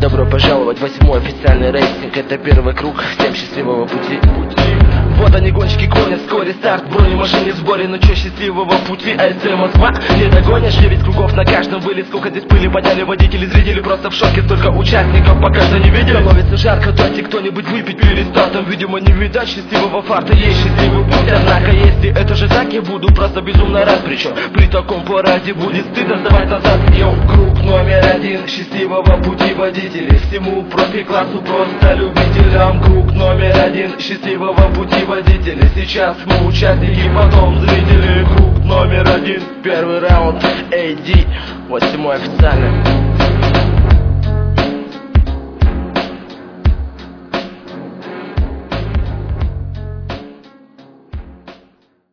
Добро пожаловать в 8-й официальный рейтинг. Это первый круг, всем счастливого пути. Вот они гонщики гонят, вскоре старт, бронемашине в сборе. Ну чё, счастливого пути, АСЦ Москва. Не догонишь, 9 кругов на каждом вылет. Сколько здесь пыли подняли водители, зрители просто в шоке. Столько участников пока что не видели. Становится жарко, дайте кто-нибудь выпить перед стартом. Видимо, не видать счастливого фарта, есть счастливый путь. Однако, если это же так, я буду просто безумно рад. Причем при таком параде будет стыдно сдавать назад. Йоу, круг номер 1, счастливого пути водителей. Всему профи-классу, просто любителям. Круг номер 1, счастливого пути водителей. Сейчас мы участники, потом зрители. Круг номер 1, первый раунд, AD, 8-й официальный.